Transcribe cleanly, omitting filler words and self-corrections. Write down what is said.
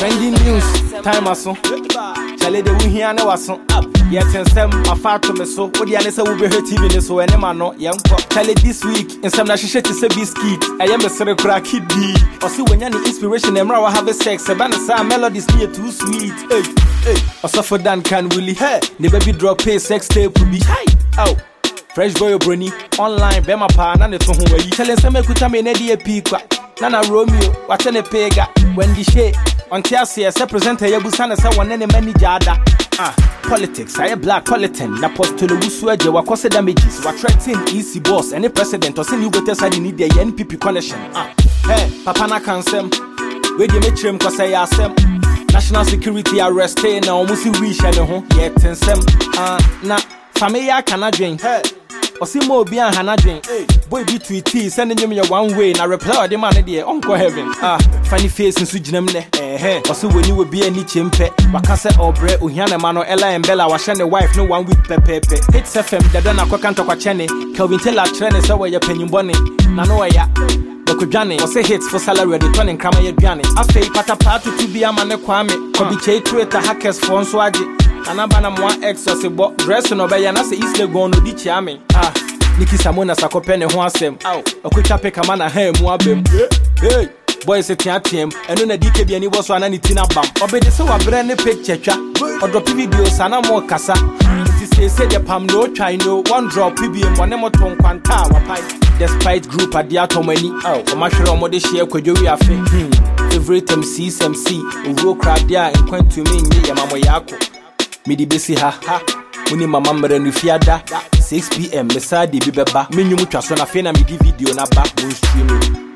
Trending news, time aso. Chale de we here na waso. Yet nsem afa to me so. Odi ane se wo be TV ne so ene ma no yenko. Chale this week nsem na hwehwe te se biscuit. Eye me sere kra kidi. Osi wenya ni inspiration emra wa have sex. Eba ne sa melodies near too sweet. Hey. Osofo Dan can really hey. Ne baby drop pay sex tape be. Hey. Oh. Fresh boy brony online bema pa na ne to ho wayi. Chale nsem ekuta me na die pi kwa. Nana Romeo, what's in a pega? When the shade on Tiasia, presenter Yabusana, one any manager. Politics, I a black politan, Napos to the Wuswaja, what cost damages, what threatening easy boss, any president or send you better side in the NPP connection. Hey, Papana Kansem, where you make him cause I ask them. National security arrested now, almost reach at home, yet and some. Na familia cannot drink. Hey. Osimo bi an hanadwen boy bi tweet send me your one way na reply the man there uncle heaven funny face nso ginam ne oso woni we bi ani chempe waka se obre ohia na ma no ella embella wa hye ne wife no 1 week pepepe hits fm dada na kwakanta kwa chene Kelvin Taylor trene se we ya panyumbone na no ya Dokudwane ose hits for salary de turning krama ye duane afei patapatu tu bi ama ne kwame kobi chei Twitter hackers for nso age anabana mwa exos bo dress no be ya na se isle go no di chiame Niki Samona sakopene ho asem okutwa peka mana ha mu abem hey boys etiatem eno na dike bi ani wo so anani tina bam obede se wa bre ne picture twa odrop video sana mo kasa ti say the pam no try no one drop bi mo mo ton kwanta wa pai despite group adia tomani o ma hwere o de share kwadwo afe favorite MC uro kradia enkwantu me nyi ya mamo yako midi besi ha Uni mama mre nu fiada 6 PM mesadi bi beba menyu mutwa so na fe na midi video na ba mo stream